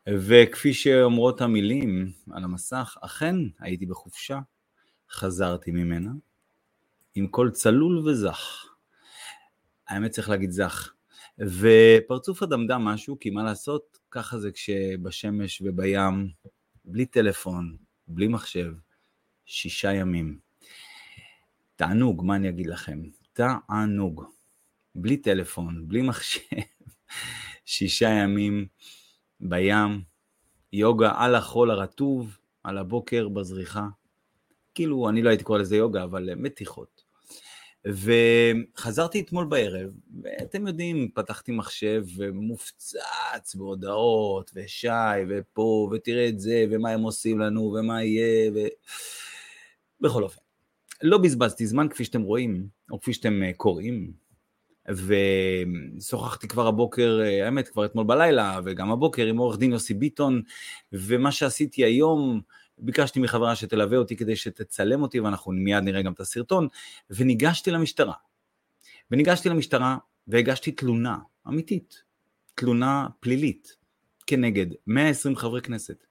וכפי שאומרות המילים על המסך, אכן הייתי בחופשה, חזרתי ממנה, עם כל צלול וזח. האמת צריך להגיד זח. ופרצוף אדמדם משהו, כי מה לעשות, ככה זה כשבשמש ובים, בלי טלפון, בלי מחשב, 6 ימים. תענוג, מה אני אגיד לכם? תענוג. בלי טלפון, בלי מחשב, 6 ימים בים, יוגה על החול הרטוב, על הבוקר בזריחה. כאילו, אני לא הייתי קורא לזה יוגה, אבל מתיחות. וחזרתי אתמול בערב, ואתם יודעים, פתחתי מחשב ומופצץ בהודעות, ושי, ופה, ותראה את זה, ומה הם עושים לנו, ומה יהיה, בכל אופן. לא בזבזתי זמן כפי שאתם רואים, או כפי שאתם קוראים, ושוחחתי כבר הבוקר, האמת כבר אתמול בלילה, וגם הבוקר עם עורך דין יוסי ביטון, ומה שעשיתי היום, ביקשתי מחברה שתלווה אותי כדי שתצלם אותי, ואנחנו מיד נראה גם את הסרטון, וניגשתי למשטרה, והגשתי תלונה אמיתית, תלונה פלילית, כנגד 120 חברי כנסת.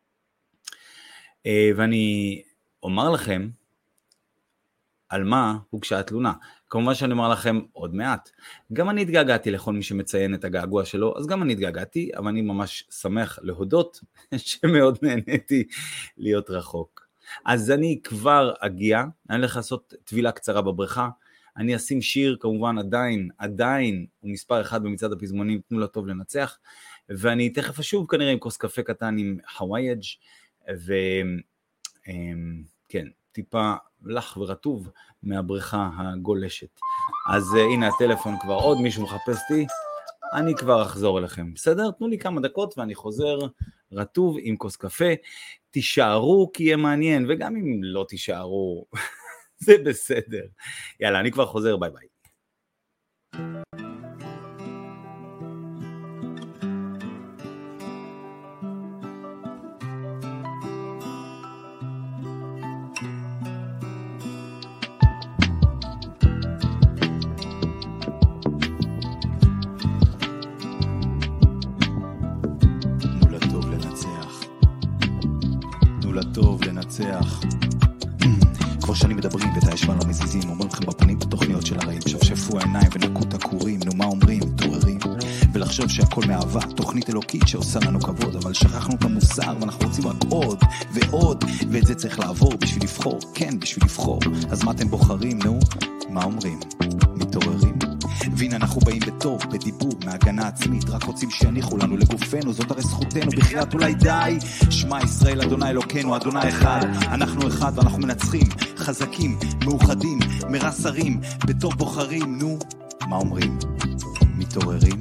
ואני אומר לכם, על מה הוגשה התלונה. כמובן שאני אומר לכם עוד מעט. גם אני התגעגעתי לכל מי שמציין את הגעגוע שלו, אז גם אני התגעגעתי, אבל אני ממש שמח להודות שמאוד נהניתי להיות רחוק. אז אני כבר אגיע, אני הולך לעשות טבילה קצרה בבריכה, אני אשים שיר, כמובן עדיין הוא מספר 1 במצעד הפזמונים, תנו לטוב לנצח, ואני תכף אשוב כנראה עם כוס קפה קטן עם חווייג' וכן, טיפה לח ורטוב מהבריכה הגולשת. אז הנה הטלפון כבר, עוד מישהו מחפשתי, אני כבר אחזור אליכם. בסדר? תנו לי כמה דקות ואני חוזר רטוב עם כוס קפה. תישארו כי יהיה מעניין, וגם אם לא תישארו, זה בסדר. יאללה, אני כבר חוזר, ביי ביי. כבר שנים מדברים ואת הישבן לא מזיזים, אומרים לכם בפנים את התוכניות של הרעים, שפשפו העיניים ונקו את הכורים, נו מה אומרים, מתעוררים ולחשוב שהכל מאהבה, תוכנית אלוקית שעושה לנו כבוד, אבל שכחנו את המוסר ואנחנו רוצים רק עוד ועוד, ואת זה צריך לעבור בשביל לבחור, כן בשביל לבחור. אז מה אתם בוחרים? נו מה אומרים, מתעוררים. והנה אנחנו באים בטוב, בדיבור, מהגנה עצמית, רק רוצים שיניחו לנו לגופנו, זאת הרי זכותנו, בחיית אולי די. שמע ישראל, אדוני אלוקינו, אדוני אחד, אנחנו אחד ואנחנו מנצחים, חזקים, מאוחדים, מרסרים, בטוב בוחרים, נו, מה אומרים? מתעוררים?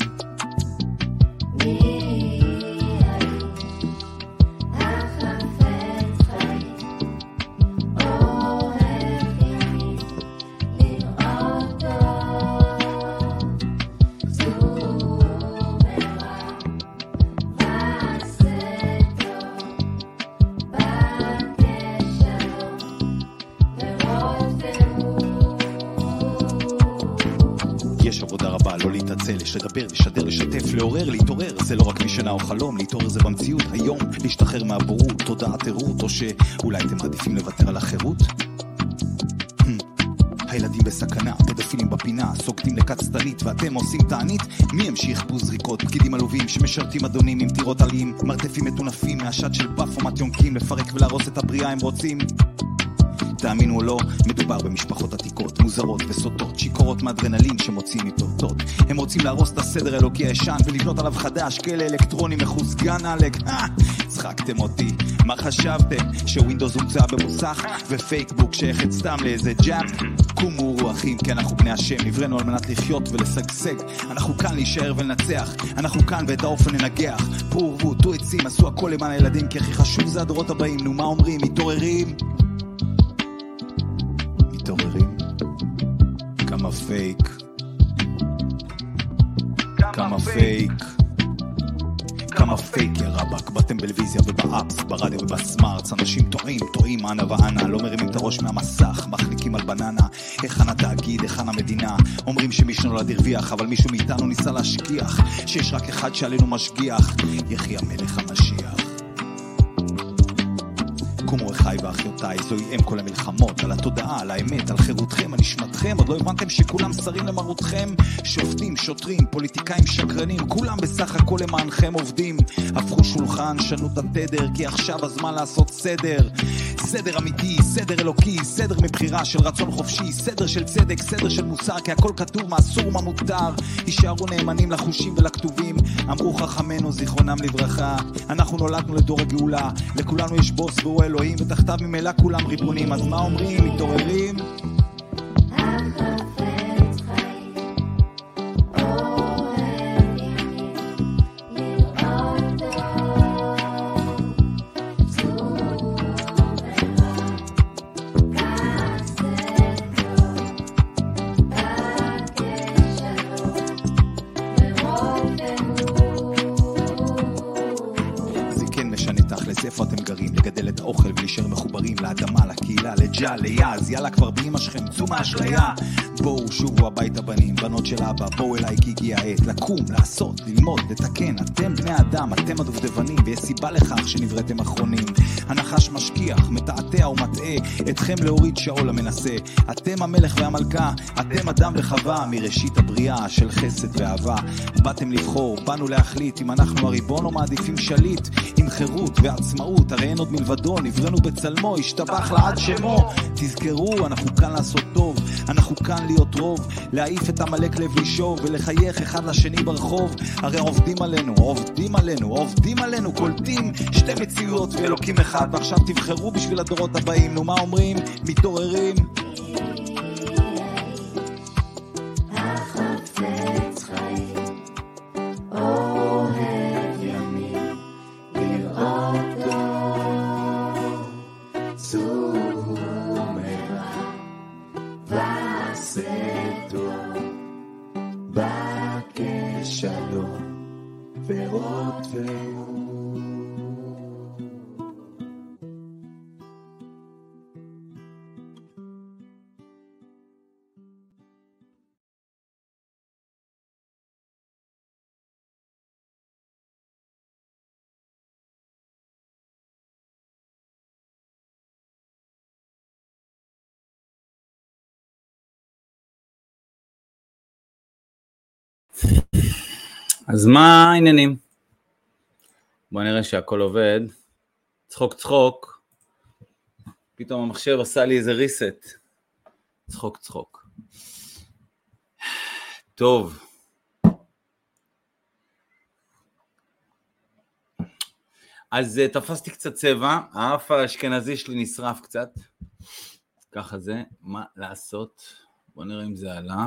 יש לדבר, לשדר, לשתף, לעורר, להתעורר. זה לא רק משנה או חלום, להתעורר זה במציאות היום, להשתחרר מהבורות, תודעת עירות, או שאולי אתם מעדיפים לוותר על החירות? הילדים בסכנה, פדופילים בפינה, סוגדים לקצתנית ואתם עושים תענית. מי המשיך פה זריקות, פקידים עלובים שמשרתים אדונים עם טירות עליים, מרתפים מטונפים מהשד של פף או מתיונקים, לפרק ולהרוס את הבריאה הם רוצים. תאמינו או לא, מדובר במשפחות עתיקות, מוזרות וסוטות, שיקורות מאדרנלין שמוצאים מפורטות. הם רוצים להרוס את הסדר האלוקי הישן ולבנות עליו חדש, כאלה אלקטרונים מחוסגן עלק. צחקתם אותי, מה חשבתם? שווינדוס הומצא במוסך ופייסבוק שייכת סתם לאיזה ג'אב? קומו רוחים, כי אנחנו בני השם, נברנו על מנת לחיות ולסגסג. אנחנו כאן להישאר ולנצח, אנחנו כאן ואת האופן ננגח. פורבו, תו עצים, עשו הכל למען הילדים, כי הכי חשוב זה הדורות הבאים. נו מה אומרים? מתעוררים? מתעוררים? כמה פייק, כמה פייק, כמה פייק יא רבק. באתם בלוויזיה ובאפס, ברדיו ובסמארטס, אנשים טועים, אנה ואנה, לא מרימים את הראש מהמסך, מחליקים על בננה. היכן התאגיד, היכן המדינה? אומרים שמישהו נולד הרוויח, אבל מישהו מאיתנו ניסה להשגיח שיש רק אחד שעלינו משגיח, יחי המלך המשיח. אחיי ואחיותיי, זוהי אם כל המלחמות, על התודעה, על האמת, על חירותכם, על נשמתכם. עוד לא הבנתם שכולם שרים למרותכם? שופטים, שוטרים, פוליטיקאים, שקרנים, כולם בסך הכל למענכם עובדים. הפכו שולחן, שנו את התדר, כי עכשיו הזמן לעשות סדר. סדר אמיתי, סדר אלוקי, סדר מבחירה של רצון חופשי, סדר של צדק, סדר של מוסר, כי הכל כתוב מה אסור מה מותר. יישארו נאמנים לחושים ולכתובים, אמרו חכמינו זיכרונם לברכה. אנחנו נולדנו לדור הגאולה, לכולנו יש בוס והוא אלוהים, ותחתיו ממילא כולם ריבונים. אז מה אומרים? מתעוררים? איפה אתם גרים? לגדל את האוכל ולהישאר מחוברים לאדמה, לקהילה, לג'ה, ליאז. יאללה כבר באמא שלכם, צאו מהאשליה. בואו שובו הביתה בנים, בנות של אבא, בואו אליי כי הגיע העת לקום, לעשות, ללמוד, לתקן. אתם בני אדם, אתם הדובדבנים, ויש סיבה לכך שנבראתם אחרונים. הנחש משכיח, מתעתע ומטעה, אתכם להוריד שאול המנסה. אתם המלך והמלכה, אתם אדם וחווה, מראשית הבריאה של חסד ואהבה. באתם לבחור, באנו להחליט אם אנחנו הריבון או מעדיפים שליט, עם חירות ועצמאות, הרי אין עוד מלבדו, נבראנו בצלמו, השתבח לעד שמו. תזכרו, אנחנו כאן לעשות טוב, אנחנו כאן להיות רוב, להעיף את המלאק לב לשוב ולחייך אחד לשני ברחוב. הרי עובדים עלינו, עובדים עלינו, עובדים עלינו, קולטים שתי מציאות ואלוקים אחד, ועכשיו תבחרו בשביל הדורות הבאים. נו, מה אומרים? מתעוררים? אז מה העניינים? בוא נראה שהכל עובד. צחוק צחוק. פתאום המחשב עשה לי איזה ריסט. צחוק צחוק. טוב. אז תפסתי קצת צבע, האף האשכנזי שלי נשרף קצת. ככה זה, מה לעשות? בוא נראה אם זה עלה.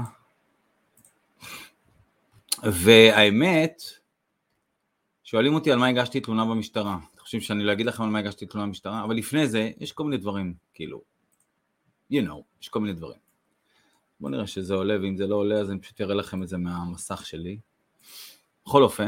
והאמת, שואלים אותי על מה הגשתי תלונה במשטרה. אתם חושבים שאני לא אגיד לכם על מה הגשתי תלונה במשטרה? אבל לפני זה, יש כל מיני דברים, כאילו, יש כל מיני דברים. בואו נראה שזה עולה, ואם זה לא עולה, אז אני פשוט אראה לכם את זה מהמסך שלי. בכל אופן,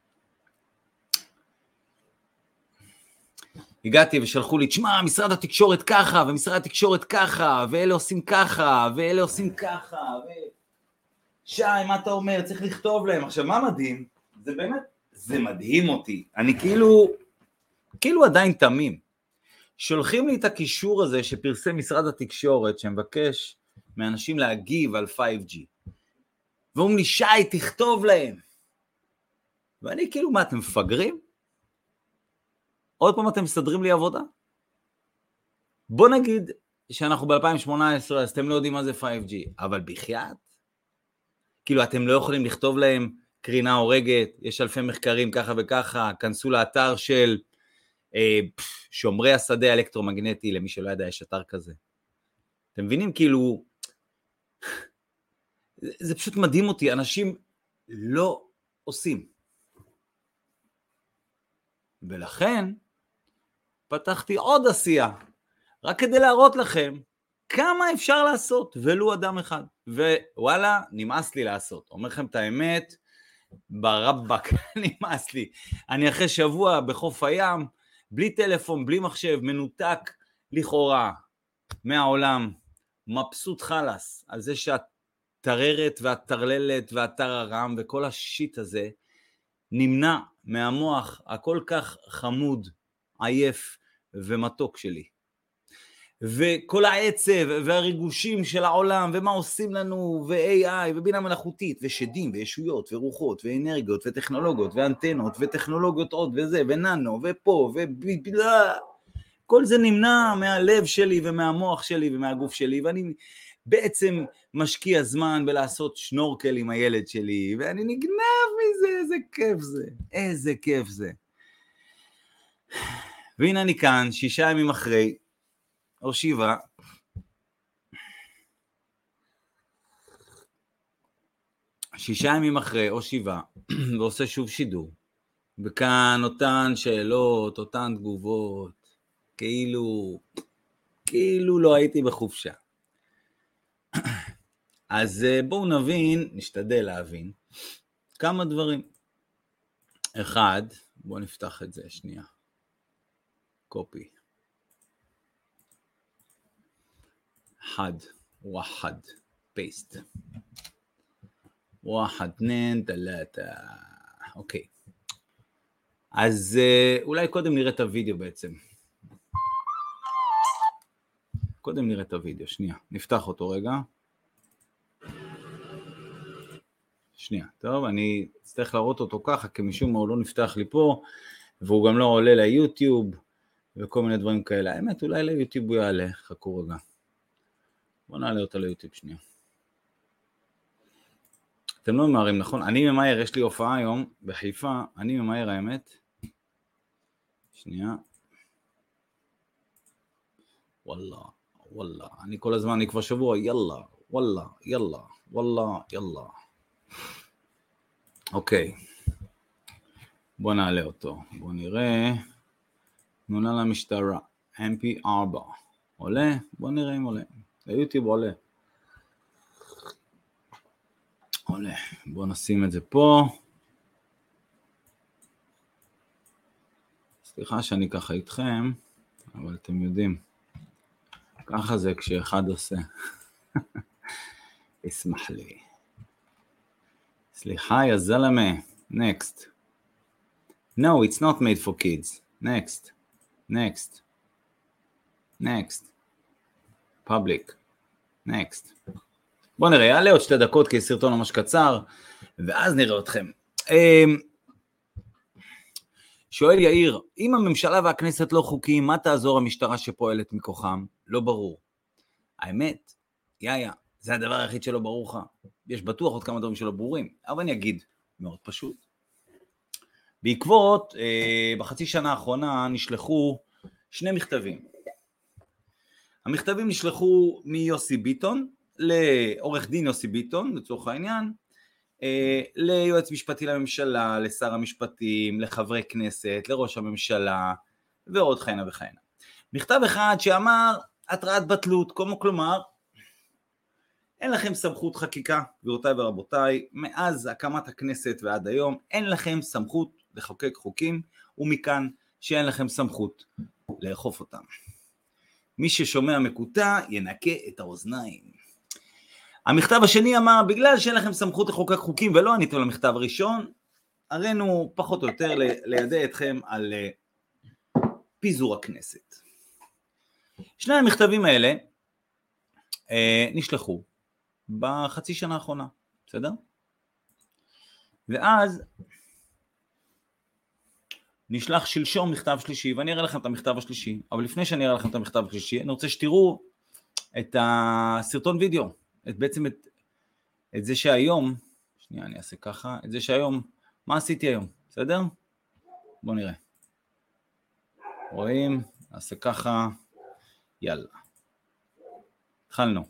הגעתי ושלחו לי, תשמע, משרד התקשורת ככה, ומשרד התקשורת ככה, ואלה עושים ככה, ואלה עושים ככה, שי, מה אתה אומר? צריך לכתוב להם. עכשיו, מה מדהים? זה באמת, זה מדהים אותי. אני כאילו עדיין תמים. שולחים לי את הקישור הזה שפרסם משרד התקשורת, שמבקש מאנשים להגיב על 5G. ואומרים לי, שי, תכתוב להם. ואני כאילו, מה, אתם מפגרים? עוד פעם אתם מסדרים לי עבודה? בוא נגיד שאנחנו ב-2018, אז אתם לא יודעים מה זה 5G, אבל בחייאת? כאילו אתם לא יכולים לכתוב להם קרינה הורגת, יש אלפי מחקרים ככה וככה, כנסו לאתר של שומרי השדה האלקטרומגנטי, למי שלא ידע יש אתר כזה. אתם מבינים? כאילו, זה פשוט מדהים אותי, אנשים לא עושים. ולכן פתחתי עוד עשייה, רק כדי להראות לכם כמה אפשר לעשות, ולו אדם אחד. ווואלה, נמאס לי לעשות. אומר לכם את האמת, ברבק, נמאס לי. אני אחרי שבוע בחוף הים, בלי טלפון, בלי מחשב, מנותק לכאורה מהעולם, מבסוט חלס, על זה שהטררת והטרללת והטררם וכל השיט הזה, נמנע מהמוח הכל כך חמוד, עייף ומתוק שלי. וכל העצב והריגושים של העולם, ומה עושים לנו, ו-AI, ובינה מלאכותית, ושדים, וישויות, ורוחות, ואנרגיות, וטכנולוגיות, ואנטנות, וטכנולוגיות עוד, וזה, וננו, ופה, כל זה נמנע מהלב שלי, ומהמוח שלי, ומהגוף שלי, ואני בעצם משקיע זמן בלעשות שנורקל עם הילד שלי, ואני נגנב מזה, איזה כיף זה, איזה כיף זה. והנה אני כאן, 6 ימים אחרי, או 7, ועושה שוב שידור, וכאן אותן שאלות, אותן תגובות, כאילו לא הייתי בחופשה. אז בואו נשתדל להבין כמה דברים. אחד, בואו נפתח את זה שנייה. קופי. واحد paste. 1 2 3. אוקיי. אז אולי קודם נראה את הוידאו בעצם. שנייה. נפתח אותו רגע. שנייה. טוב, אני אצטרך להראות אותו ככה, כי משום מה הוא לא נפתח לי פה, והוא גם לא עולה ליוטיוב, וכל מיני דברים כאלה. האמת, אולי ליוטיוב הוא יעלה. חכו רגע. בוא נעלה אותה ליוטיוב שנייה. אתם לא ממהרים, נכון? אני ממהר, יש לי הופעה היום בחיפה, אני ממהר האמת. שנייה. וואלה, אני כל הזמן, אני כבר שבוע, יאללה. אוקיי. בוא נעלה אותו, בוא נראה. תמונה למשטרה, MP4. עולה? בוא נראה אם עולה. ליוטיוב עולה. בואו נשים את זה פה. סליחה שאני ככה איתכם, אבל אתם יודעים, ככה זה כשאחד עושה. אשמח לי. סליחה, יא זלמה. Next. No, it's not made for kids. Next. Public. Next. בוא נראה, יעלה עוד 2 דקות כי סרטון ממש קצר, ואז נראה אתכם. שואל יאיר, אם הממשלה והכנסת לא חוקיים, מה תעזור המשטרה שפועלת מכוחם? לא ברור. האמת, זה הדבר היחיד שלא ברור לך. יש בטוח עוד כמה דברים שלא ברורים, אבל אני אגיד, מאוד פשוט. בעקבות, בחצי שנה האחרונה נשלחו 2 מכתבים. המכתבים נשלחו מיוסי ביטון, לעורך דין יוסי ביטון, לצורך העניין, ליועץ משפטי לממשלה, לשר המשפטים, לחברי כנסת, לראש הממשלה, ועוד חיינה וחיינה. מכתב אחד שאמר, התראת בטלות, כלומר, אין לכם סמכות חקיקה, גבירותיי ורבותיי, מאז הקמת הכנסת ועד היום, אין לכם סמכות לחוקק חוקים, ומכאן שאין לכם סמכות לאכוף אותם. מי ששומע מקוטע ינקה את האוזניים. המכתב השני אמר, בגלל שאין לכם סמכות לחוקק חוקים ולא עניתם למכתב הראשון, הראינו פחות או יותר לידע אתכם על פיזור הכנסת. 2 המכתבים האלה נשלחו בחצי שנה האחרונה, בסדר? ואז נשלח שלשום מכתב שלישי, ואני אראה לכם את המכתב השלישי, אבל לפני שאני אראה לכם את המכתב השלישי, אני רוצה שתראו את הסרטון וידאו, בעצם את זה שהיום, שנייה אני אעשה ככה, את זה שהיום, מה עשיתי היום, בסדר? בואו נראה. רואים? נעשה ככה, יאללה. התחלנו.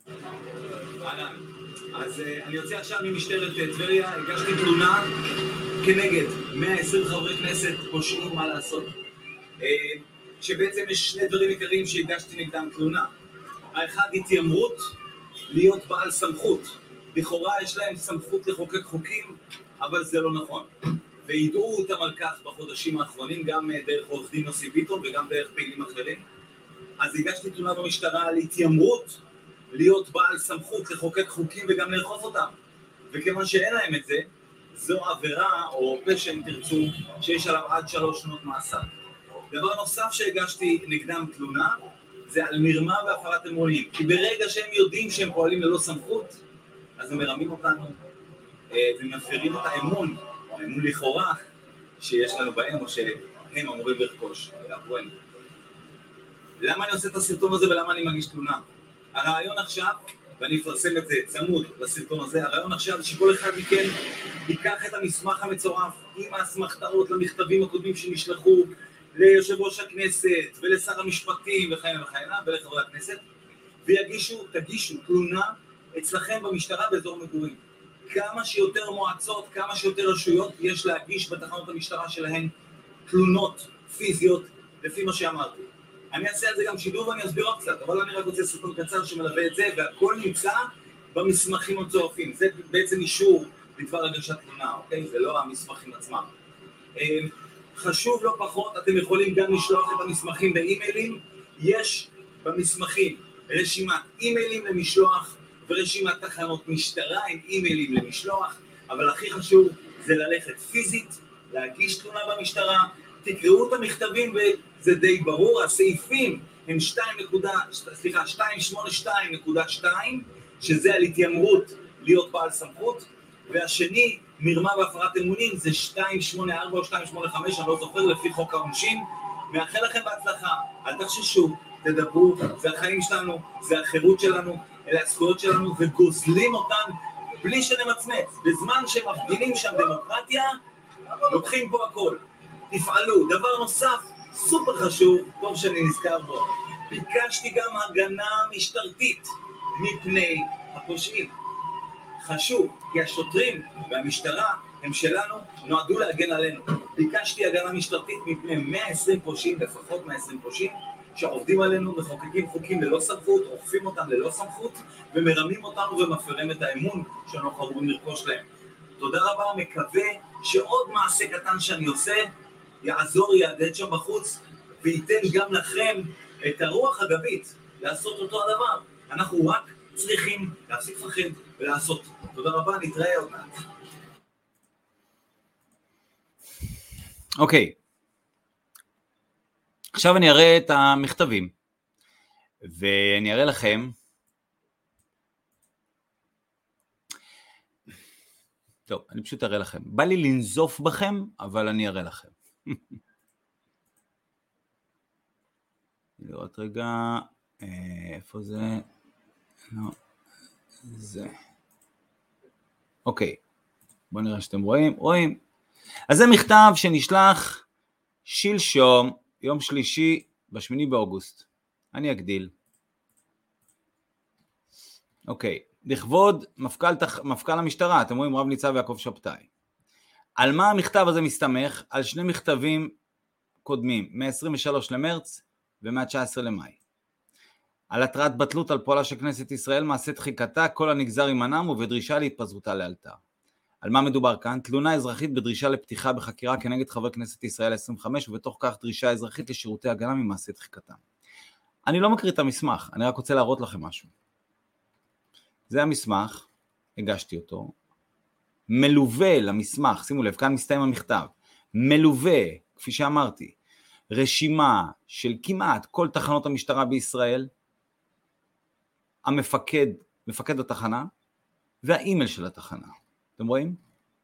אז אני יוצא עכשיו ממשטרת טבריה, הגשתי תלונה כנגד 120 חברי כנסת פושעים מה לעשות. שבעצם יש 2 דברים עיקריים שהגשתי נגדם תלונה. האחד, התיימרות להיות בעל סמכות. לכאורה יש להם סמכות לחוקק חוקים, אבל זה לא נכון. וידעו אותם על כך בחודשים האחרונים, גם דרך עורך דין יוסי ביטון וגם דרך פעילים אחרים. אז הגשתי תלונה במשטרה על התיימרות להיות בעל סמכות לחוקק חוקים וגם לאכוף אותם. וכיוון שאין להם את זה, זו עבירה או פשע אם תרצו שיש עליו עד 3 שנות מאסר. דבר נוסף שהגשתי נגדם תלונה, זה על מרמה והפרת אמונים. כי ברגע שהם יודעים שהם פועלים ללא סמכות, אז הם מרמים אותנו ומפרים את האמון, או האמון לכאורה, שיש לנו בהם, או שהם אמורים לרכוש עבורנו. למה אני עושה את הסרטון הזה ולמה אני מגיש תלונה? הרעיון עכשיו, ואני אפרסם את זה צמוד לסרטון הזה, הרעיון עכשיו שכל אחד מכן ייקח את המסמך המצורף עם האסמכתאות למכתבים הקודמים שנשלחו ליושב ראש הכנסת ולשר המשפטים וכהנה וכהנה ולחברי הכנסת, תגישו תלונה אצלכם במשטרה באזור מגורים. כמה שיותר מועצות, כמה שיותר רשויות יש להגיש בתחנות המשטרה שלהן תלונות פיזיות לפי מה שאמרתי. אני אעשה על זה גם שידור ואני אסביר עוד קצת, אבל אני רק רוצה סרטון קצר שמלווה את זה, והכל נמצא במסמכים המצורפים. זה בעצם אישור בדבר הגשת תלונה, אוקיי? זה לא המסמכים עצמם. חשוב לא פחות, אתם יכולים גם לשלוח את המסמכים באימיילים. יש במסמכים רשימת אימיילים למשלוח ורשימת תחנות משטרה עם אימיילים למשלוח, אבל הכי חשוב זה ללכת פיזית, להגיש תלונה במשטרה. תקראו את המכתבים וזה די ברור, הסעיפים הם 282.2, שזה על התיימרות להיות בעל סמכות, והשני, מרמה והפרת אמונים, זה 284 או 285, אני לא זוכר, לפי חוק העונשין. מאחל לכם בהצלחה, אל תחששו, תדברו, זה החיים שלנו, זה החירות שלנו, אלה הזכויות שלנו, וגוזלים אותן בלי שנמצמץ. בזמן שמפגינים שם דמוקרטיה, לוקחים פה הכל. תפעלו. דבר נוסף, סופר חשוב, טוב שאני נזכר בו, ביקשתי גם הגנה משטרתית מפני הפושעים. חשוב, כי השוטרים והמשטרה הם שלנו, נועדו להגן עלינו. ביקשתי הגנה משטרתית מפני 120 פושעים, לפחות 120 פושעים, שעובדים עלינו, מחוקקים חוקים ללא סמכות, אוכפים אותם ללא סמכות, ומרמים אותנו ומפרים את האמון שאנחנו אמורים לרכוש להם. תודה רבה, מקווה שעוד מעשה קטן שאני עושה, יעזור, יעדד שם בחוץ, וייתן גם לכם את הרוח הגבית לעשות אותו הדבר. אנחנו רק צריכים להפסיק לפחד ולעשות. תודה רבה, נתראה עוד מעט. אוקיי. עכשיו אני אראה את המכתבים, ואני אראה לכם. טוב, אני פשוט אראה לכם. בא לי לנזוף בכם, אבל אני אראה לכם. לראות רגע, איפה זה? לא, זה. אוקיי, בואו נראה שאתם רואים. אז זה מכתב שנשלח שלשום, יום שלישי, ב8 באוגוסט. אני אגדיל. אוקיי, לכבוד מפכ"ל המשטרה, אתם רואים רב ניצב יעקב שבתאי. על מה המכתב הזה מסתמך? על שני מכתבים קודמים, מ-23 למרץ ומה-19 למאי. על התראת בטלות על פועלה של כנסת ישראל, מעשה דחיקתה, כל הנגזר עימנם ובדרישה להתפזרותה לאלתר. על מה מדובר כאן? תלונה אזרחית בדרישה לפתיחה בחקירה כנגד חבר כנסת ישראל 25, ובתוך כך דרישה אזרחית לשירותי הגנה ממעשה דחיקתם. אני לא מקריא את המסמך, אני רק רוצה להראות לכם משהו. זה המסמך, הגשתי אותו, מלווה למסמך, שימו לב, כאן מסתיים המכתב, מלווה, כפי שאמרתי, רשימה של כמעט כל תחנות המשטרה בישראל, מפקד התחנה, והאימייל של התחנה. אתם רואים?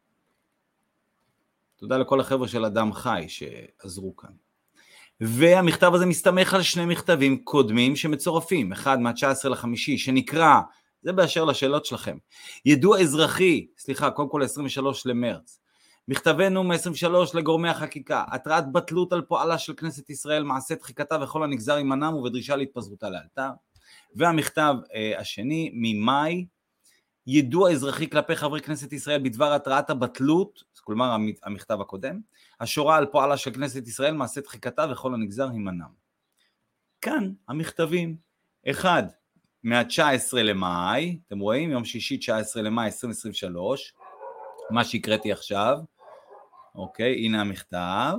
תודה לכל החבר'ה של אדם חי שעזרו כאן. והמכתב הזה מסתמך על שני מכתבים קודמים שמצורפים, אחד מה-19 לחמישי, שנקרא, זה באשר לשאלות שלכם, ידוע אזרחי, קודם כל 23 למרץ, מכתבנו מ-23 לגורמי החקיקה, התראת בטלות על פועלה של כנסת ישראל, מעשה דחיקתה וכל הנגזר עימנם ובדרישה להתפזרותה לאלתר, והמכתב השני ממאי, ידוע אזרחי כלפי חברי כנסת ישראל בדבר התראת הבטלות, כלומר המכתב הקודם, השורה על פועלה של כנסת ישראל, מעשה דחיקתה וכל הנגזר עימנם. כאן המכתבים, אחד מה-19 למאי, אתם רואים, יום שישי 19 למאי 2023, מה שהקראתי עכשיו, אוקיי, הנה המכתב,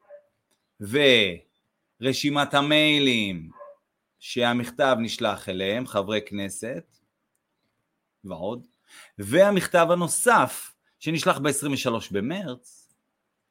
ורשימת המיילים שהמכתב נשלח אליהם, חברי כנסת, ועוד, והמכתב הנוסף שנשלח ב-23 במרץ,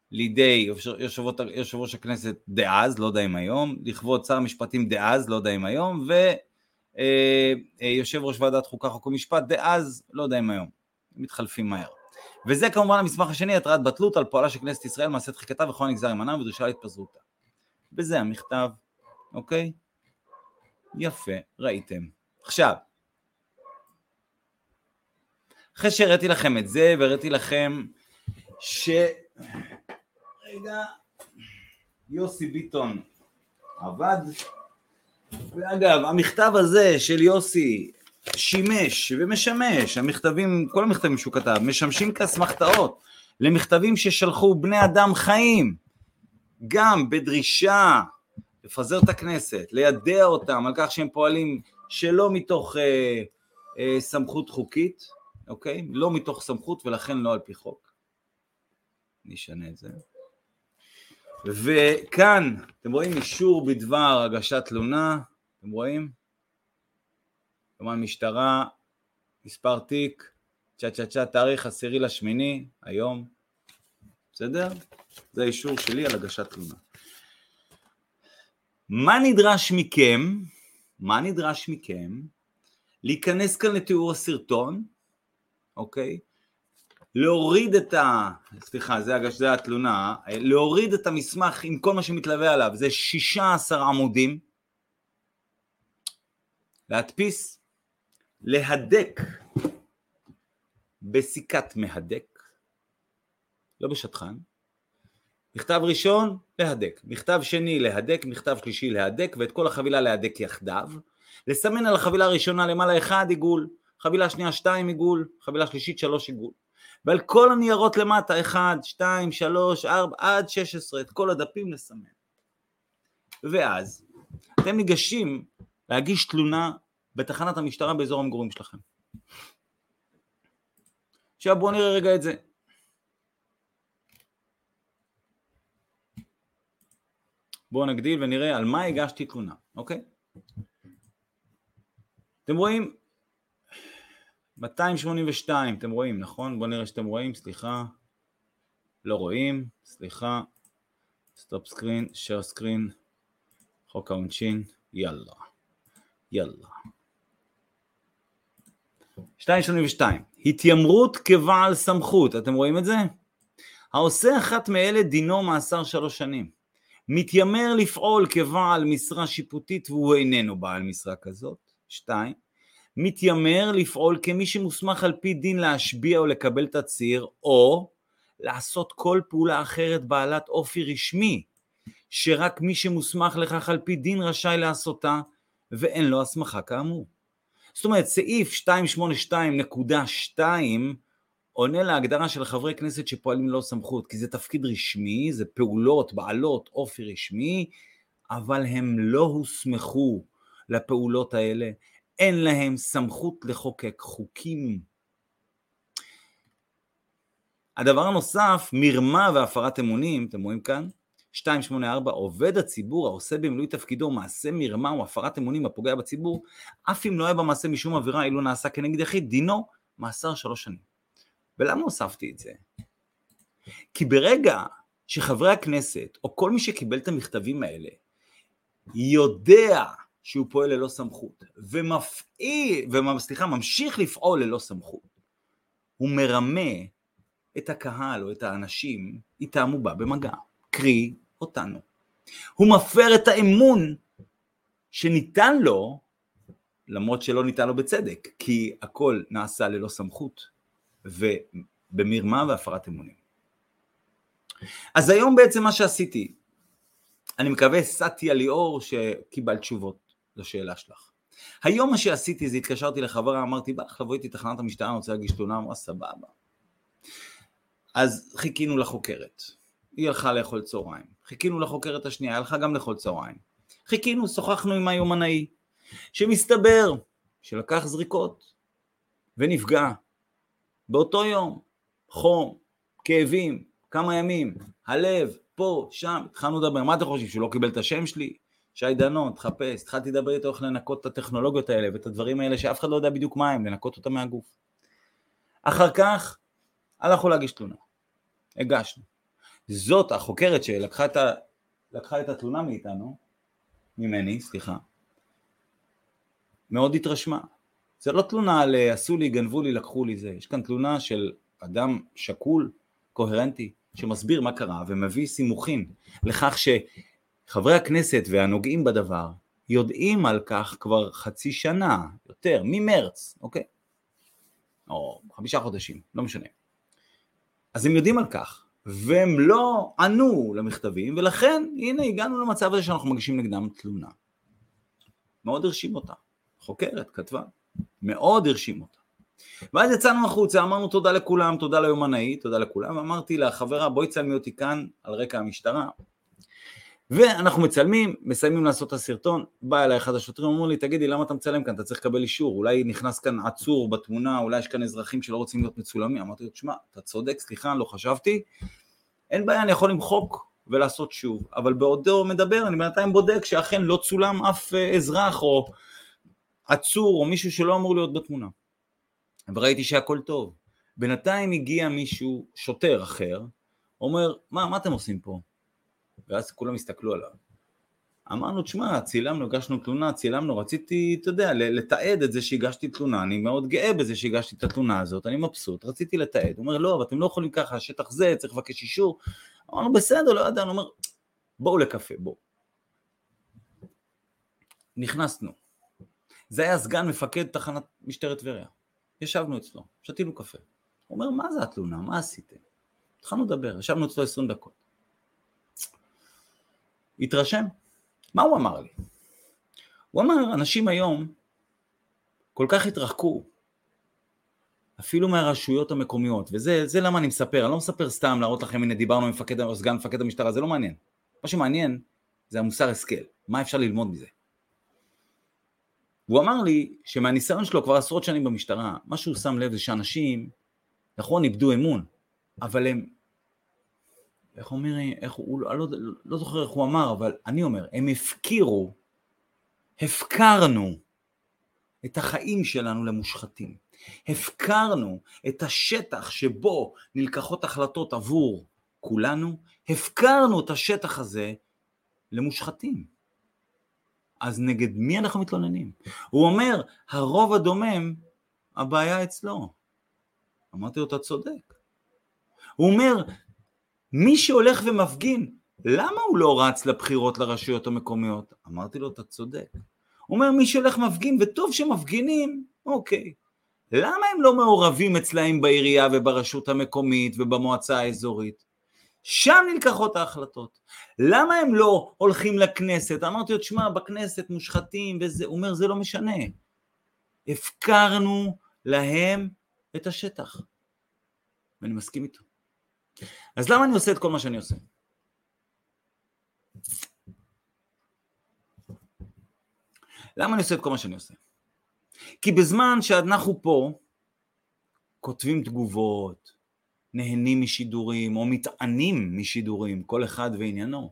לידי יושב ראש הכנסת דאז, לא יודע אם היום, לכבוד שר המשפטים דאז, לא יודע אם היום, ויושב ראש ועדת חוקה חוק ומשפט דאז, לא יודע אם היום, מתחלפים מהר. וזה כמובן המסמך השני, התראת בטלות על פועלה של כנסת ישראל, מעשה דחיקתה וכל נגזר עימנה ודרישה להתפזרותה. וזה המכתב, אוקיי? יפה, ראיתם. עכשיו, אחרי שהראיתי לכם את זה, והראיתי לכם רגע, יוסי ביטון עבד, ואגב, המכתב הזה של יוסי שימש ומשמש, המכתבים, כל המכתבים שהוא כתב, משמשים כאסמכתאות למכתבים ששלחו בני אדם חיים, גם בדרישה לפזר את הכנסת, לידע אותם על כך שהם פועלים שלא מתוך סמכות חוקית, אוקיי? לא מתוך סמכות ולכן לא על פי חוק. נשנה את זה. וכאן, אתם רואים אישור בדבר הגשת תלונה, אתם רואים? כלומר, משטרה, מספר תיק, תאריך 10/8, היום, בסדר? זה אישור שלי על הגשת תלונה. מה נדרש מכם? להיכנס כאן לתיאור הסרטון, אוקיי? להוריד זה התלונה, להוריד את המסמך עם כל מה שמתלווה עליו, זה 16 עמודים, להדפיס, להדק בסיכת מהדק, לא בשטחן, מכתב ראשון להדק, מכתב שני להדק, מכתב שלישי להדק, ואת כל החבילה להדק יחדיו, לסמן על החבילה הראשונה למעלה 1 עיגול, חבילה שנייה 2 עיגול, חבילה שלישית 3 עיגול, ועל כל הניירות למטה 1, 2, 3, 4, עד 16, את כל הדפים לסמן. ואז אתם ניגשים להגיש תלונה בתחנת המשטרה באזור המגורים שלכם. עכשיו בואו נראה רגע את זה. בואו נגדיל ונראה על מה הגשתי תלונה, אוקיי? אתם רואים? 282, אתם רואים, נכון? בואו נראה שאתם רואים, סליחה. לא רואים, סליחה. סטופ סקרין, שייר סקרין, חוק העונשין, יאללה. 282, התיימרות כבעל סמכות, אתם רואים את זה? העושה אחת מאלה דינו מאסר 3 שנים. מתיימר לפעול כבעל משרה שיפוטית והוא איננו בעל משרה כזאת. 2. מתיימר לפעול כמי שמוסמך על פי דין להשביע או לקבל תצהיר, או לעשות כל פעולה אחרת בעלת אופי רשמי, שרק מי שמוסמך לכך על פי דין רשאי לעשותה, ואין לו הסמכה כאמור. זאת אומרת, סעיף 282.2 עונה להגדרה של חברי כנסת שפועלים ללא סמכות, כי זה תפקיד רשמי, זה פעולות בעלות אופי רשמי, אבל הם לא הוסמכו לפעולות האלה, אין להם סמכות לחוקק חוקים. הדבר הנוסף, מרמה והפרת אמונים, אתם רואים כאן, 284, עובד הציבור העושה במילוי תפקידו מעשה מרמה או הפרת אמונים הפוגע בציבור, אף אם לא היה במעשה משום עבירה, אילו נעשה כנגד יחיד, דינו מאסר 3 שנים. ולמה הוספתי את זה? כי ברגע שחברי הכנסת, או כל מי שקיבל את המכתבים האלה, יודע שהוא פועל ללא סמכות, ממשיך לפעול ללא סמכות, הוא מרמה את הקהל או את האנשים, איתם הוא בא במגע, קרי אותנו. הוא מפר את האמון שניתן לו, למרות שלא ניתן לו בצדק, כי הכל נעשה ללא סמכות, ובמרמה והפרת אמונים. אז היום בעצם מה שעשיתי, אני מקווה סטיה ליאור שקיבל תשובות לשאלה שלך. היום מה שעשיתי זה התקשרתי לחברה, אמרתי, בח, לבוא איתי תחנת המשטרה, אני רוצה להגיש תלונה, אמרה סבבה. אז חיכינו לחוקרת, היא הלכה לאכול צהריים, חיכינו לחוקרת השנייה, הלכה גם לאכול צהריים, חיכינו, שוחחנו עם היומנאי, שמסתבר שלקח זריקות ונפגע, באותו יום, חום, כאבים, כמה ימים, הלב, פה, שם, התחלנו לדבר, מה אתה חושב, שהוא לא קיבל את השם שלי? שי דנון, תחפש, התחלתי לדבר איתו איך לנקות את הטכנולוגיות האלה, ואת הדברים האלה שאף אחד לא יודע בדיוק מה הם, לנקות אותם מהגוף. אחר כך, הלכו להגיש תלונה, הגשנו. זאת החוקרת שלקחה את התלונה ממני, סליחה, מאוד התרשמה. זה לא תלונה על עשו לי, גנבו לי, לקחו לי זה. יש כאן תלונה של אדם שקול, קוהרנטי, שמסביר מה קרה ומביא סימוכין לכך שחברי הכנסת והנוגעים בדבר יודעים על כך כבר חצי שנה, יותר, ממרץ, אוקיי? או 5 חודשים, לא משנה. אז הם יודעים על כך, והם לא ענו למכתבים, ולכן הנה הגענו למצב הזה שאנחנו מגישים נגדם תלונה. מאוד הרשים אותה. חוקרת, כתבה. מאוד הרשים אותה. ואז יצאנו החוצה, אמרנו תודה לכולם, תודה ליומנאי, תודה לכולם, ואמרתי לחברה בואי צלמי אותי כאן על רקע המשטרה. ואנחנו מצלמים, מסיימים לעשות את הסרטון, בא אליי אחד השוטרים, אמרו לי תגידי למה אתה מצלם כאן, אתה צריך לקבל אישור, אולי נכנס כאן עצור בתמונה, אולי יש כאן אזרחים שלא רוצים להיות מצולמים. אמרתי לו תשמע, אתה צודק, סליחה, לא חשבתי, אין בעיה, אני יכול למחוק ולעשות שוב, אבל בעודו מדבר, אני בינתיים בודק שאכן לא צולם אף אזרח או עצור או מישהו שלא אמור להיות בתמונה. וראיתי שהכל טוב. בינתיים הגיע מישהו, שוטר אחר, אומר, מה אתם עושים פה? ואז כולם הסתכלו עליו. אמרנו, תשמע, צילמנו, הגשנו תלונה, צילמנו, רציתי, אתה יודע, לתעד את זה שהגשתי תלונה, אני מאוד גאה בזה שהגשתי את התלונה הזאת, אני מבסוט, רציתי לתעד. הוא אומר, לא, אבל אתם לא יכולים ככה, השטח זה, צריך לבקש אישור. אמרנו, בסדר, לא יודע, הוא אומר, בואו לקפה, בואו. נכנסנו. זה היה סגן מפקד תחנת משטרת טבריה. ישבנו אצלו, שתינו קפה. הוא אומר, מה זה התלונה? מה עשיתם? התחלנו לדבר, ישבנו אצלו 20 דקות. התרשם. מה הוא אמר לי? הוא אמר, אנשים היום כל כך התרחקו, אפילו מהרשויות המקומיות, וזה למה אני מספר, אני לא מספר סתם להראות לכם, הנה דיברנו עם מפקד או סגן מפקד המשטרה, זה לא מעניין. מה שמעניין זה המוסר השכל, מה אפשר ללמוד מזה. הוא אמר לי שמהניסיון שלו כבר 10 שנים במשטרה, מה שהוא שם לב זה שאנשים, נכון, איבדו אמון, אבל הם, איך אומר, לא זוכר איך הוא אמר, אבל אני אומר, הם הפקרנו את החיים שלנו למושחתים. הפקרנו את השטח שבו נלקחות החלטות עבור כולנו, הפקרנו את השטח הזה למושחתים. אז נגד מי אנחנו מתלוננים? הוא אומר, הרוב הדומם, הבעיה אצלו. אמרתי לו, אתה צודק. הוא אומר, מי שהולך ומפגין, למה הוא לא רץ לבחירות לרשויות המקומיות? אמרתי לו, אתה צודק. הוא אומר, מי שהולך מפגין, וטוב שמפגינים, אוקיי. למה הם לא מעורבים אצלהם בעירייה וברשות המקומית ובמועצה האזורית? שם נלקחות ההחלטות. למה הם לא הולכים לכנסת? אמרתי לו, תשמע, בכנסת מושחתים וזה, הוא אומר, זה לא משנה. הפקרנו להם את השטח. ואני מסכים איתו. אז למה אני עושה את כל מה שאני עושה? למה אני עושה את כל מה שאני עושה? כי בזמן שאנחנו פה כותבים תגובות, נהנים משידורים או מתענים משידורים, כל אחד ועניינו,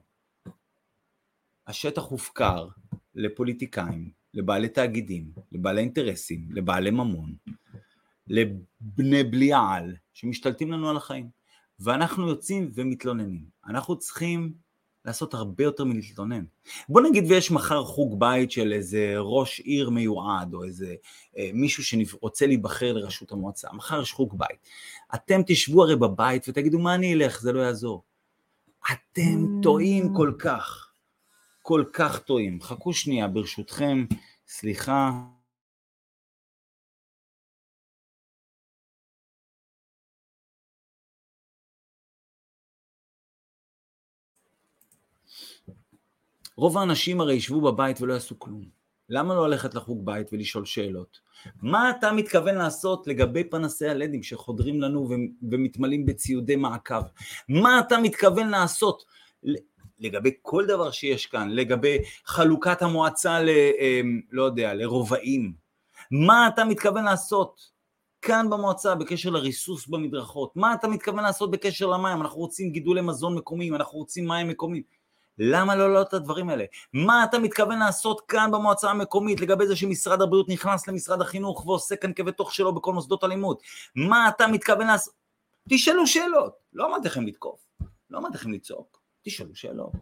השטח הופקר לפוליטיקאים, לבעלי תאגידים, לבעלי אינטרסים, לבעלי ממון, לבני בליעל שמשתלטים לנו על החיים. ואנחנו יוצאים ומתלוננים. אנחנו צריכים לעשות הרבה יותר מלהתלונן. בוא נגיד ויש מחר חוג בית של איזה ראש עיר מיועד, או איזה מישהו שרוצה להיבחר לראשות המועצה. מחר יש חוג בית. אתם תשבו הרי בבית ותגידו מה אני אלך, זה לא יעזור. אתם טועים כל כך טועים. חכו שנייה ברשותכם, סליחה. רוב האנשים הרי ישבו בבית ולא יעשו כלום. למה לא ללכת לחוג בית ולשאול שאלות? מה אתה מתכוון לעשות לגבי פנסי הלדים שחודרים לנו ומתמלאים בציודי מעקב? מה אתה מתכוון לעשות לגבי כל דבר שיש כאן? לגבי חלוקת המועצה לא יודע, לרובעים? מה אתה מתכוון לעשות כאן במועצה בקשר לריסוס במדרכות? מה אתה מתכוון לעשות בקשר למים? אנחנו רוצים גידולי מזון מקומיים, אנחנו רוצים מים מקומיים. למה לא לעלות את הדברים האלה? מה אתה מתכוון לעשות כאן במועצה המקומית לגבי זה שמשרד הבריאות נכנס למשרד החינוך ועושה כאן כבתוך שלו בכל מוסדות הלימוד? מה אתה מתכוון לעשות? תשאלו שאלות. לא אמרתי לכם לתקוף. לא אמרתי לכם לצעוק, תשאלו שאלות.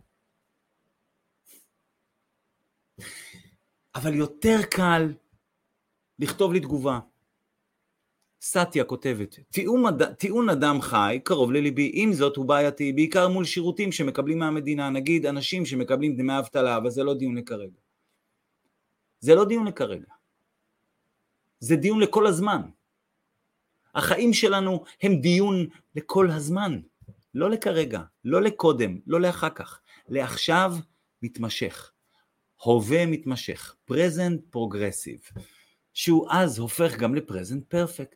אבל יותר קל לכתוב לי תגובה. סטיה כותבת, טיעון אדם חי קרוב לליבי, עם זאת הוא בעייתי, בעיקר מול שירותים שמקבלים מהמדינה, נגיד אנשים שמקבלים דמי אבטלה, אבל זה לא דיון לכרגע. זה לא דיון לכרגע. זה דיון לכל הזמן. החיים שלנו הם דיון לכל הזמן. לא לכרגע, לא לקודם, לא לאחר כך. לעכשיו מתמשך. הווה מתמשך. present progressive. שהוא אז הופך גם ל-present perfect.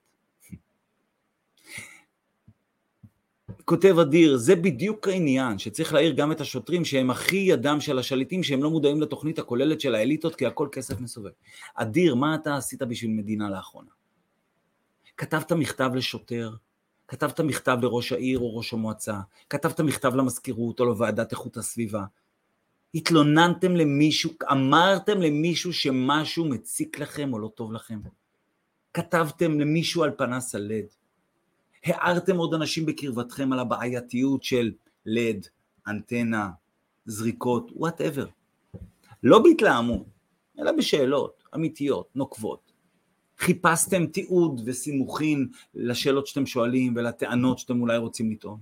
כותב אדיר, זה בדיוק העניין, שצריך להעיר גם את השוטרים שהם הכי ידם של השליטים, שהם לא מודעים לתוכנית הכוללת של האליטות, כי הכל כסף מסובב. אדיר, מה אתה עשית בשביל מדינה לאחרונה? כתבת מכתב לשוטר, כתבת מכתב לראש העיר או ראש המועצה, כתבת מכתב למזכירות או לוועדת איכות הסביבה, התלוננתם למישהו, אמרתם למישהו שמשהו מציק לכם או לא טוב לכם, כתבתם למישהו על פנס הלד, הערתם עוד אנשים בקרבתכם על הבעייתיות של לד, אנטנה, זריקות, whatever. לא בהתלהמות, אלא בשאלות אמיתיות, נוקבות. חיפשתם תיעוד וסימוכין לשאלות שאתם שואלים ולטענות שאתם אולי רוצים לטעון.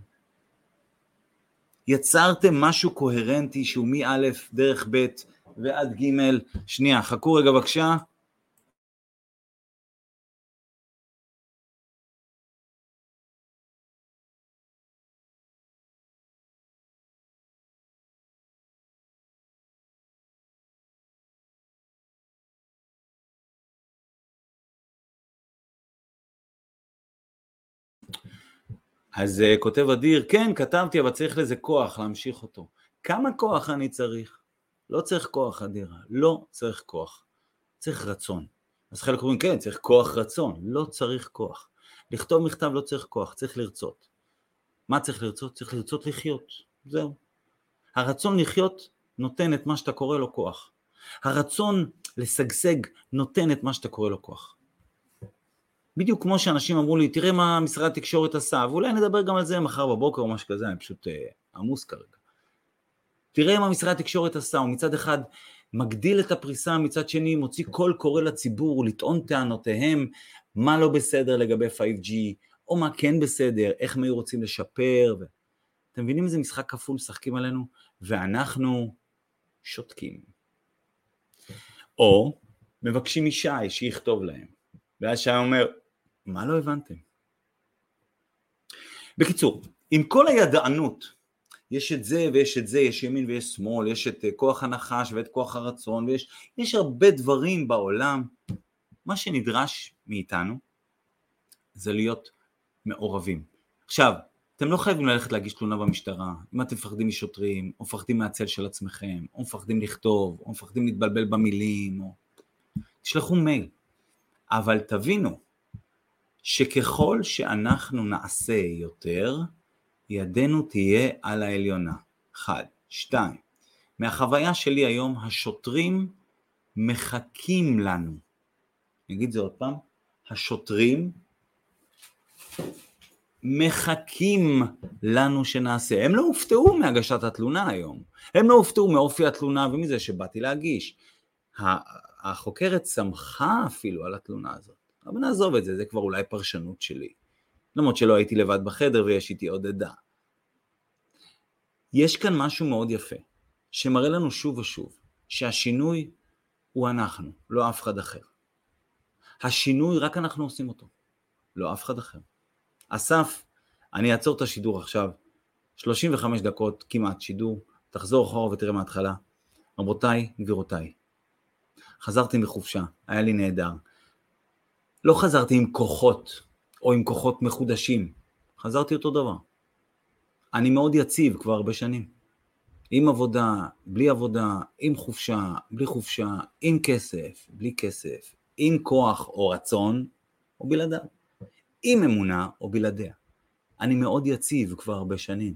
יצרתם משהו קוהרנטי שהוא מא' דרך ב' ועד ג'. שנייה, חכו רגע בבקשה. אז כותב אדיר, כן, כתבתי, אבל צריך לזה כוח להמשיך אותו. כמה כוח אני צריך? לא צריך כוח, אדיר, לא צריך כוח. צריך רצון. אז חלק אומרים, כן, צריך כוח רצון. לא צריך כוח. לכתוב מכתב לא צריך כוח, צריך לרצות. מה צריך לרצות? צריך לרצות לחיות. זהו. הרצון לחיות נותן את מה שאתה קורא לו כוח. הרצון לשגשג נותן את מה שאתה קורא לו כוח. בדיוק כמו שאנשים אמרו לי, תראה מה משרד התקשורת עשה, ואולי נדבר גם על זה מחר בבוקר או משהו כזה, אני פשוט עמוס כרגע. תראה מה משרד התקשורת עשה, הוא מצד אחד מגדיל את הפריסה, מצד שני מוציא קול קורא לציבור, לטעון טענותיהם, מה לא בסדר לגבי 5G, או מה כן בסדר, איך הם היו רוצים לשפר, אתם מבינים איזה משחק כפול משחקים עלינו, ואנחנו שותקים. או מבקשים משי שיכתוב להם, ואז שי אומר, מה לא הבנתם? בקיצור, עם כל הידענות, יש את זה ויש את זה, יש ימין ויש שמאל, יש את כוח הנחש ואת כוח הרצון, ויש הרבה דברים בעולם. מה שנדרש מאיתנו זה להיות מעורבים. עכשיו, אתם לא חייבים ללכת להגיש תלונה במשטרה, אם אתם מפחדים משוטרים, או מפחדים מהצל של עצמכם, או מפחדים לכתוב, או מפחדים להתבלבל במילים, או... תשלחו מייל. אבל תבינו שככל שאנחנו נעשה יותר, ידנו תהיה על העליונה. 1, 2. מהחוויה שלי היום, השוטרים מחכים לנו. נגיד זה עוד פעם, השוטרים מחכים לנו שנעשה. הם לא הופתעו מהגשת התלונה היום. הם לא הופתעו מאופי התלונה ומזה שבאתי להגיש. החוקרת שמחה אפילו על התלונה הזאת. אבל נעזוב את זה, זה כבר אולי פרשנות שלי. למרות שלא הייתי לבד בחדר ויש איתי עוד עדה. יש כאן משהו מאוד יפה, שמראה לנו שוב ושוב, שהשינוי הוא אנחנו, לא אף אחד אחר. השינוי רק אנחנו עושים אותו, לא אף אחד אחר. אסף, אני אעצור את השידור עכשיו, 35 דקות כמעט שידור, תחזור אחורה ותראה מההתחלה. רבותיי, גבירותיי, חזרתי מחופשה, היה לי נהדר. לא חזרתי עם כוחות, או עם כוחות מחודשים, חזרתי אותו דבר. אני מאוד יציב כבר הרבה שנים. עם עבודה, בלי עבודה, עם חופשה, בלי חופשה, עם כסף, בלי כסף, עם כוח או רצון, או בלעדיו. עם אמונה או בלעדיה. אני מאוד יציב כבר הרבה שנים.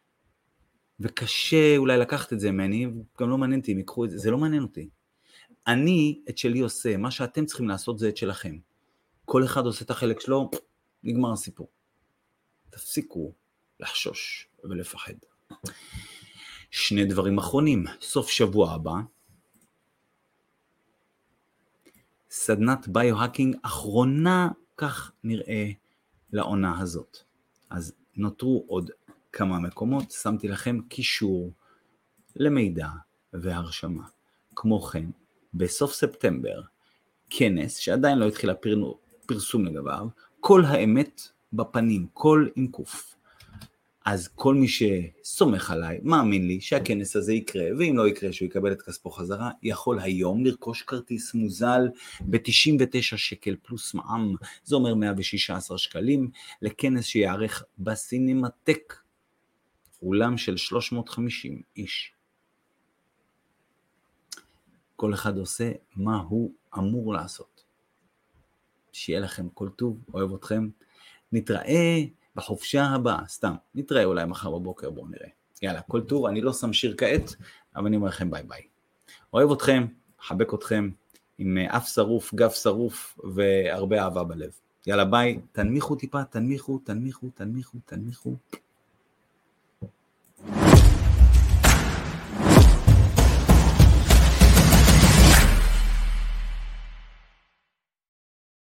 וקשה אולי לקחת את זה ממני, גם לא מעניין אותי אם יקחו את זה, זה לא מעניין אותי. אני את שלי עושה, מה שאתם צריכים לעשות זה את שלכם. כל אחד עושה את החלק שלו, נגמר הסיפור. תפסיקו לחשוש ולפחד. שני דברים אחרונים, סוף שבוע הבא, סדנת ביו-האקינג אחרונה, כך נראה לעונה הזאת. אז נותרו עוד כמה מקומות, שמתי לכם קישור למידע והרשמה. כמו כן, בסוף ספטמבר, כנס שעדיין לא התחיל פרסום לגביו, כל האמת בפנים, כל עם קוף. אז כל מי שסומך עליי, מאמין לי שהכנס הזה יקרה, ואם לא יקרה שהוא יקבל את כספו חזרה, יכול היום לרכוש כרטיס מוזל ב-99 שקל פלוס מע"מ, זה אומר 116 שקלים, לכנס שיערך בסינמטק, אולם של 350 איש. כל אחד עושה מה הוא אמור לעשות. שיהיה לכם כל טוב, אוהב אתכם, נתראה בחופשה הבאה, סתם, נתראה אולי מחר בבוקר, בואו נראה. יאללה, כל טוב, אני לא שם שיר כעת, אבל אני אומר לכם ביי ביי. אוהב אתכם, חבק אתכם, עם אף שרוף, גב שרוף, והרבה אהבה בלב. יאללה ביי, תנמיכו טיפה, תנמיכו.